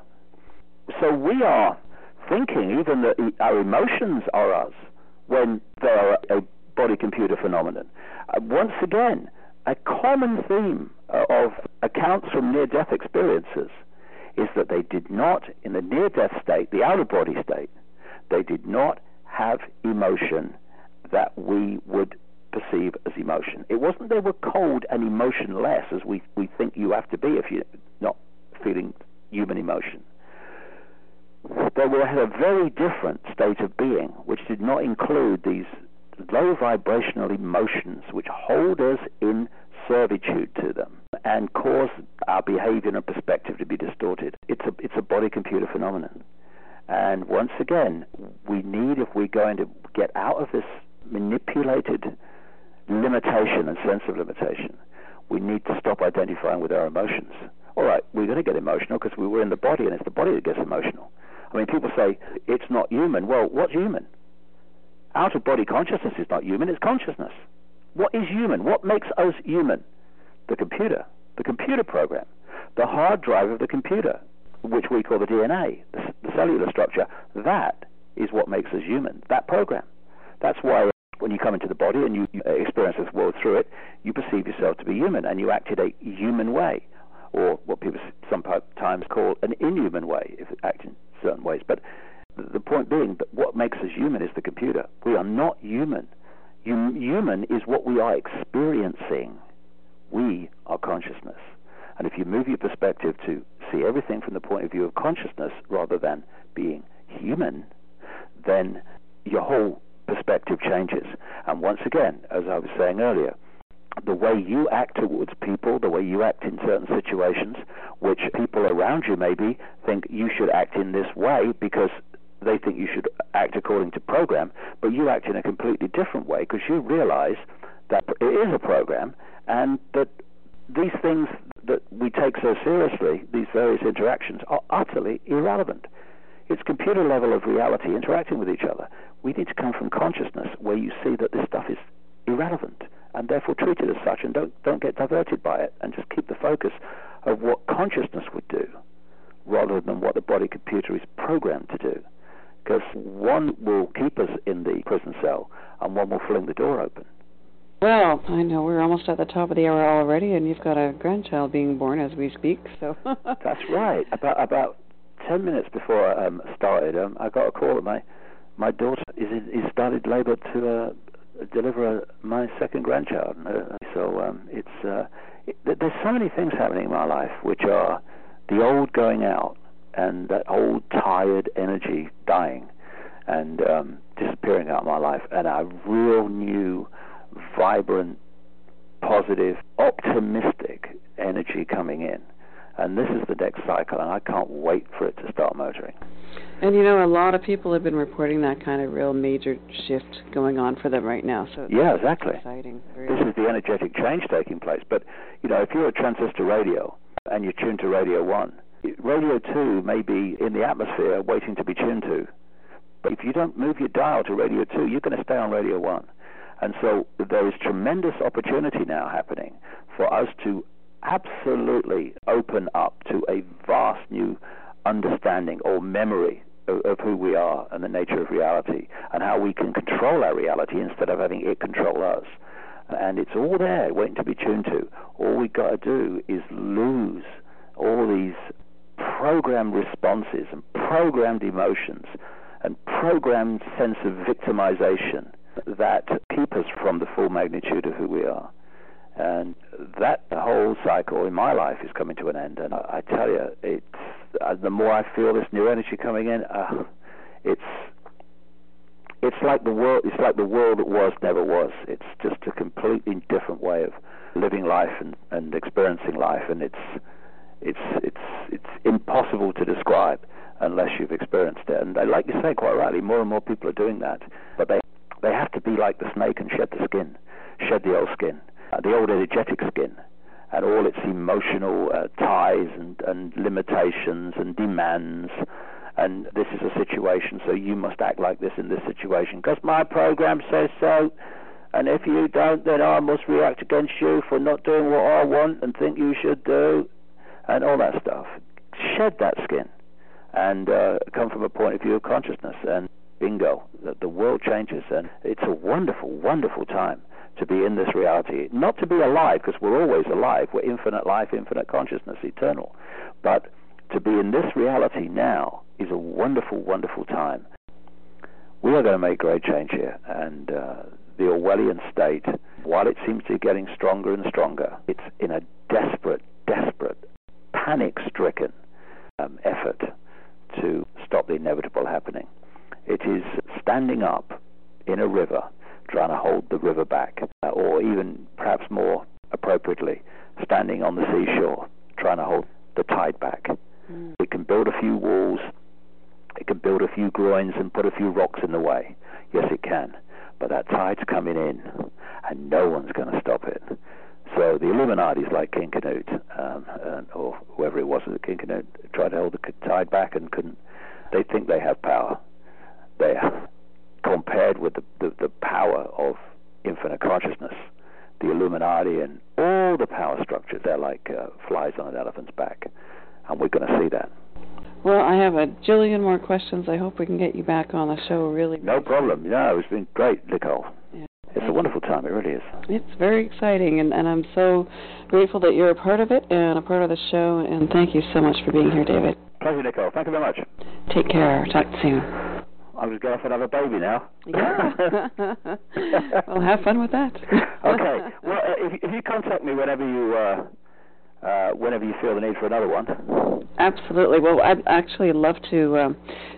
Speaker 3: So we are thinking even that our emotions are us when they are a body-computer phenomenon. Uh, once again, a common theme uh, of accounts from near-death experiences is that they did not, in the near-death state, the out-of-body state, they did not have emotion that we would perceive as emotion. It wasn't they were cold and emotionless, as we, we think you have to be if you're not feeling human emotion. They were had a very different state of being, which did not include these low vibrational emotions which hold us in servitude to them and cause our behavior and perspective to be distorted. It's a, it's a body-computer phenomenon. And once again, we need, if we're going to get out of this manipulated limitation and sense of limitation, we need to stop identifying with our emotions. All right, we're going to get emotional because we were in the body, and it's the body that gets emotional. I mean, people say, it's not human. Well, what's human? Out-of-body consciousness is not human, it's consciousness. What is human? What makes us human? The computer, the computer program, the hard drive of the computer, which we call the D N A, the, the cellular structure. That is what makes us human, that program. That's why when you come into the body and you, you experience this world through it, you perceive yourself to be human, and you act in a human way, or what people sometimes call an inhuman way, if it acts in certain ways. But the point being that what makes us human is the computer. We are not human. Hum- human is what we are experiencing. We are consciousness. And if you move your perspective to see everything from the point of view of consciousness rather than being human, then your whole perspective changes. And once again, as I was saying earlier, the way you act towards people, the way you act in certain situations, which people around you maybe think you should act in this way because they think you should act according to program, but you act in a completely different way because you realize that it is a program and that these things that we take so seriously, these various interactions, are utterly irrelevant. It's computer level of reality interacting with each other. We need to come from consciousness where you see that this stuff is irrelevant and therefore treat it as such, and don't don't get diverted by it, and just keep the focus of what consciousness would do rather than what the body computer is programmed to do. Because one will keep us in the prison cell and one will fling the door open.
Speaker 2: Well, I know we're almost at the top of the hour already, and you've got a grandchild being born as we speak. So
Speaker 3: that's right. About about ten minutes before I um, started, um, I got a call that my my daughter is is started labour to uh, deliver a, my second grandchild. Uh, so um, it's uh, it, there's so many things happening in my life which are the old going out and that old tired energy dying and um, disappearing out of my life, and a real new, vibrant, positive, optimistic energy coming in. And this is the next cycle, and I can't wait for it to start motoring.
Speaker 2: And, you know, a lot of people have been reporting that kind of real major shift going on for them right now. So
Speaker 3: yeah, exactly.
Speaker 2: Exciting. Very
Speaker 3: this is the energetic change taking place. But, you know, if you're a transistor radio and you're tuned to Radio one, Radio two may be in the atmosphere waiting to be tuned to. But if you don't move your dial to Radio two, you're going to stay on Radio one. And so there is tremendous opportunity now happening for us to absolutely open up to a vast new understanding or memory of, of who we are and the nature of reality and how we can control our reality instead of having it control us. And it's all there waiting to be tuned to. All we got to do is lose all these programmed responses and programmed emotions and programmed sense of victimization that keep us from the full magnitude of who we are. And that whole cycle in my life is coming to an end. And I, I tell you, it's uh, the more I feel this new energy coming in, uh, it's it's like the world. It's like the world that was never was. It's just a completely different way of living life and, and experiencing life. And it's it's it's it's impossible to describe unless you've experienced it. And like you say, quite rightly, more and more people are doing that. But they they have to be like the snake and shed the skin, shed the old skin. The old energetic skin and all its emotional uh, ties and, and limitations and demands, and this is a situation, so you must act like this in this situation because my program says so, and if you don't, then I must react against you for not doing what I want and think you should do, and all that stuff. Shed that skin and uh, come from a point of view of consciousness, and bingo, the, the world changes, and it's a wonderful, wonderful time to be in this reality, not to be alive, because we're always alive, we're infinite life, infinite consciousness, eternal, but to be in this reality now is a wonderful, wonderful time. We are going to make great change here, and uh, the Orwellian state, while it seems to be getting stronger and stronger, it's in a desperate, desperate, panic-stricken um, effort to stop the inevitable happening. It is standing up in a river, trying to hold the river back, uh, or even perhaps more appropriately, standing on the seashore, trying to hold the tide back. Mm. It can build a few walls, it can build a few groins and put a few rocks in the way. Yes, it can. But that tide's coming in, and no one's going to stop it. So the Illuminati's like King Canute, um, and, or whoever it was that King Canute tried to hold the tide back and couldn't. They think they have power. They have. Compared with the, the, the power of infinite consciousness, the Illuminati and all the power structures, they're like uh, flies on an elephant's back. And we're going to see that.
Speaker 2: Well, I have a jillion more questions. I hope we can get you back on the show really.
Speaker 3: No problem. No, it's been great, Nicole.
Speaker 2: Yeah.
Speaker 3: It's a wonderful time. It really is.
Speaker 2: It's very exciting, and, and I'm so grateful that you're a part of it and a part of the show. And thank you so much for being here, David.
Speaker 3: Pleasure, Nicole. Thank you very much.
Speaker 2: Take care. Talk soon.
Speaker 3: I'm just going off and have a baby now.
Speaker 2: Yeah. Well, have fun with that.
Speaker 3: Okay. Well, uh, if, if you contact me whenever you uh, uh, whenever you feel the need for another one.
Speaker 2: Absolutely. Well, I'd actually love to um,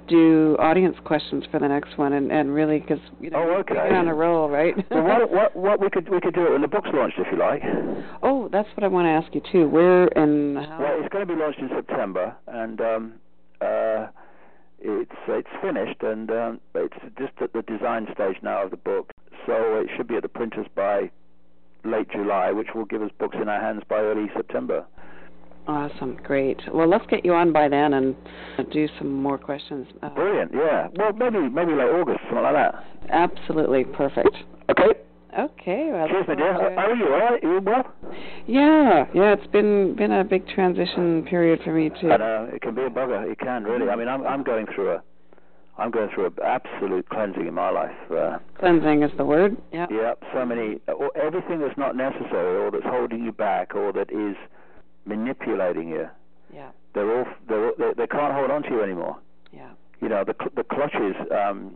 Speaker 2: do audience questions for the next one, and, and really, because you know,
Speaker 3: oh, okay.
Speaker 2: we're on a roll, right?
Speaker 3: Well, what, what, what we could we could do it when the book's launched, if you like.
Speaker 2: Oh, that's what I want to ask you too. Where and how?
Speaker 3: Well, it's going to be launched in September, and um, uh, it's it's finished, and um, it's just at the design stage now of the book. So it should be at the printers by late July, which will give us books in our hands by early September.
Speaker 2: Awesome, great. Well, let's get you on by then and do some more questions. Uh,
Speaker 3: Brilliant, yeah. Well, maybe maybe late August, something like that.
Speaker 2: Absolutely, perfect.
Speaker 3: Okay.
Speaker 2: Okay. Well,
Speaker 3: cheers, my dear. How are you? All right? You well?
Speaker 2: Yeah, yeah. It's been been a big transition period for me too.
Speaker 3: I know it can be a bugger. It can really. I mean, I'm I'm going through a I'm going through an absolute cleansing in my life. Uh,
Speaker 2: cleansing is the word. Yeah.
Speaker 3: Yeah. So many, everything that's not necessary, or that's holding you back, or that is manipulating you.
Speaker 2: Yeah.
Speaker 3: They're all they're, they they can't hold on to you anymore.
Speaker 2: Yeah.
Speaker 3: You know, the the clutches um,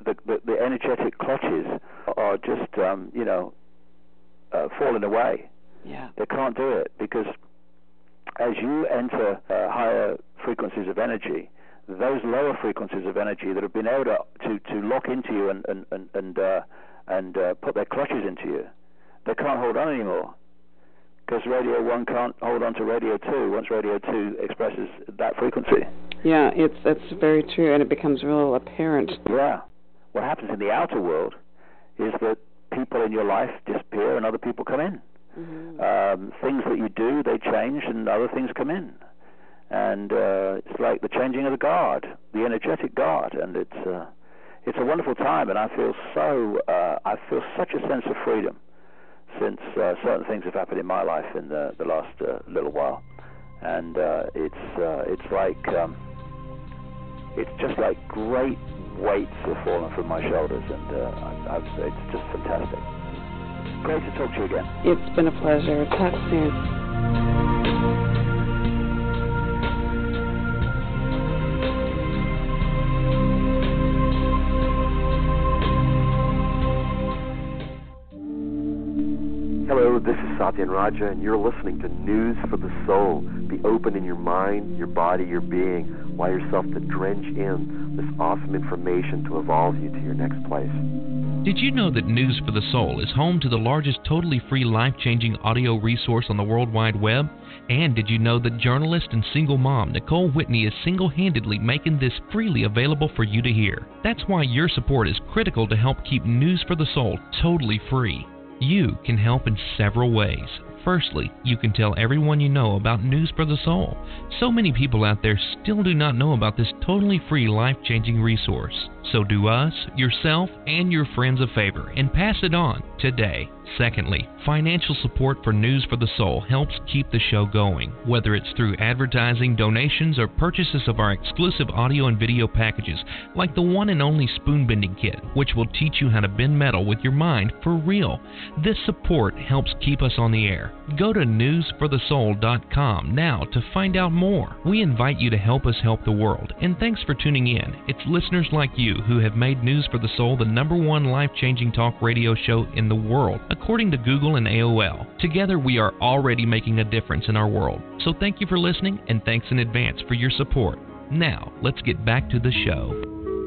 Speaker 3: the, the, the energetic clutches are just, um, you know, uh, falling away.
Speaker 2: Yeah.
Speaker 3: They can't do it because as you enter uh, higher frequencies of energy, those lower frequencies of energy that have been able to to, to lock into you and and and and, uh, and uh, put their clutches into you, they can't hold on anymore. Because Radio one can't hold on to Radio two once Radio two expresses that frequency.
Speaker 2: Yeah, it's that's very true, and it becomes real apparent.
Speaker 3: Yeah. What happens in the outer world is that people in your life disappear and other people come in. Mm-hmm. Um, things that you do, they change, and other things come in. And uh, it's like the changing of the guard, the energetic guard, and it's uh, it's a wonderful time. And I feel so uh, I feel such a sense of freedom since uh, certain things have happened in my life in the, the last uh, little while, and uh, it's uh, it's like um, it's just like great weights have fallen from my shoulders, and uh, I, I've, it's just fantastic. Great to talk to you again.
Speaker 2: It's been a pleasure. Talk soon.
Speaker 4: Hello, this is Satyan Raja, and you're listening to News for the Soul. Be open in your mind, your body, your being. Allow yourself to drench in this awesome information to evolve you to your next place.
Speaker 5: Did you know that News for the Soul is home to the largest totally free life-changing audio resource on the World Wide Web? And did you know that journalist and single mom Nicole Whitney is single-handedly making this freely available for you to hear? That's why your support is critical to help keep News for the Soul totally free. You can help in several ways. Firstly, you can tell everyone you know about News for the Soul. So many people out there still do not know about this totally free, life-changing resource. So do us, yourself, and your friends a favor and pass it on today. Secondly, financial support for News for the Soul helps keep the show going, whether it's through advertising, donations, or purchases of our exclusive audio and video packages, like the one and only Spoon Bending Kit, which will teach you how to bend metal with your mind for real. This support helps keep us on the air. Go to news for the soul dot com now to find out more. We invite you to help us help the world, and thanks for tuning in. It's listeners like you who have made News for the Soul the number one life-changing talk radio show in the world, according to Google and A O L. Together, we are already making a difference in our world. So thank you for listening, and thanks in advance for your support. Now, let's get back to the show.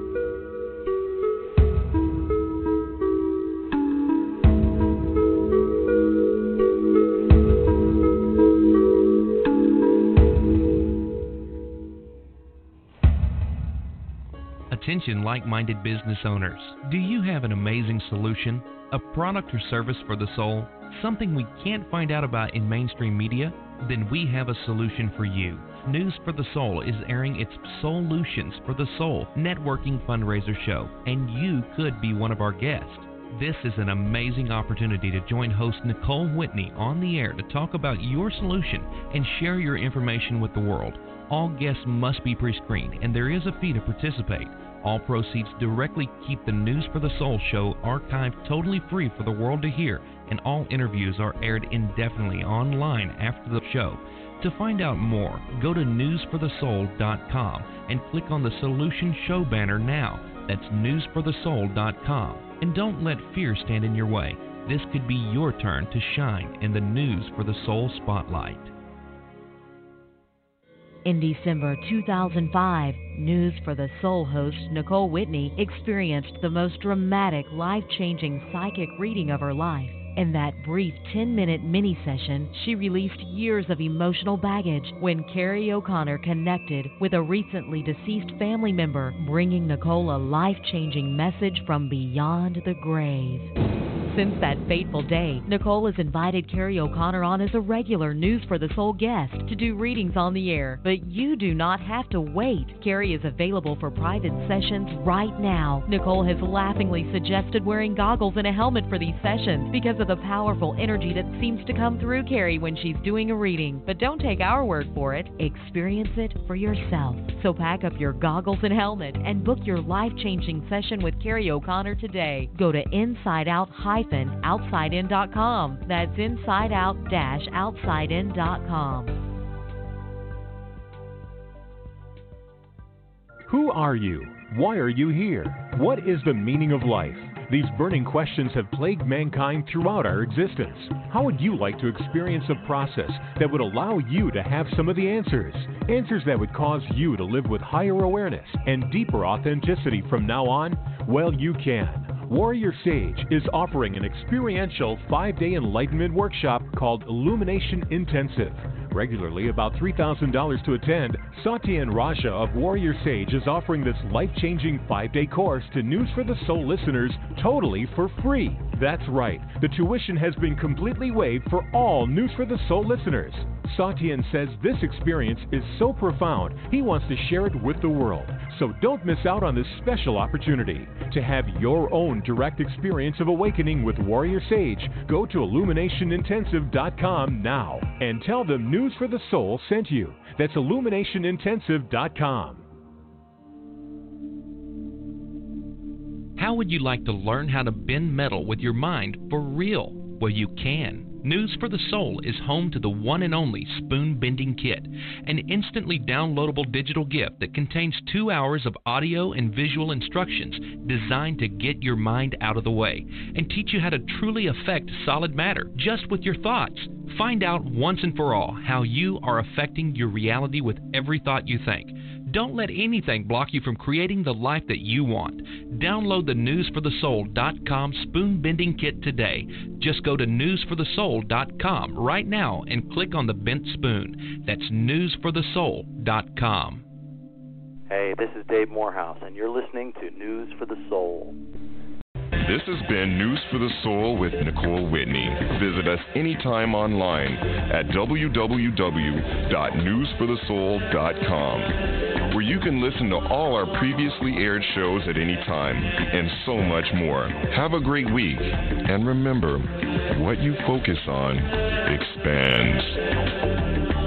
Speaker 5: Attention like-minded business owners. Do you have an amazing solution? A product or service for the soul? Something we can't find out about in mainstream media? Then we have a solution for you. News for the Soul is airing its Solutions for the Soul networking fundraiser show, and you could be one of our guests. This is an amazing opportunity to join host Nicole Whitney on the air to talk about your solution and share your information with the world. All guests must be pre-screened, and there is a fee to participate. All proceeds directly keep the News for the Soul show archived totally free for the world to hear, and all interviews are aired indefinitely online after the show. To find out more, go to news for the soul dot com and click on the Solution Show banner now. That's news for the soul dot com. And don't let fear stand in your way. This could be your turn to shine in the News for the Soul spotlight.
Speaker 6: In December two thousand five, News for the Soul host Nicole Whitney experienced the most dramatic, life-changing psychic reading of her life. In that brief ten-minute mini-session, she released years of emotional baggage when Carrie O'Connor connected with a recently deceased family member, bringing Nicole a life-changing message from beyond the grave. Since that fateful day, Nicole has invited Carrie O'Connor on as a regular News for the Soul guest to do readings on the air. But you do not have to wait. Carrie is available for private sessions right now. Nicole has laughingly suggested wearing goggles and a helmet for these sessions because of the powerful energy that seems to come through Carrie when she's doing a reading. But don't take our word for it. Experience it for yourself. So pack up your goggles and helmet and book your life-changing session with Carrie O'Connor today. Go to inside out outside in dot com. That's inside out outside in dot com.
Speaker 7: Who are you? Why are you here? What is the meaning of life? These burning questions have plagued mankind throughout our existence. How would you like to experience a process that would allow you to have some of the answers? Answers that would cause you to live with higher awareness and deeper authenticity from now on? Well, you can. Warrior Sage is offering an experiential five-day enlightenment workshop called Illumination Intensive. Regularly about three thousand dollars to attend, Satyen Raja of Warrior Sage is offering this life-changing five-day course to News for the Soul listeners totally for free. That's right, the tuition has been completely waived for all News for the Soul listeners. Satyen says this experience is so profound, he wants to share it with the world. So don't miss out on this special opportunity. To have your own direct experience of awakening with Warrior Sage, go to illumination intensive dot com now and tell them News for the Soul sent you. That's illumination intensive dot com.
Speaker 5: How would you like to learn how to bend metal with your mind for real? Well, you can. News for the Soul is home to the one and only Spoon Bending Kit, an instantly downloadable digital gift that contains two hours of audio and visual instructions designed to get your mind out of the way and teach you how to truly affect solid matter just with your thoughts. Find out once and for all how you are affecting your reality with every thought you think. Don't let anything block you from creating the life that you want. Download the news for the soul dot com Spoon Bending Kit today. Just go to news for the soul dot com right now and click on the bent spoon. That's news for the soul dot com.
Speaker 8: Hey, this is Dave Morehouse, and you're listening to News for the Soul.
Speaker 9: This has been News for the Soul with Nicole Whitney. Visit us anytime online at w w w dot news for the soul dot com, where you can listen to all our previously aired shows at any time, and so much more. Have a great week, and remember, what you focus on expands.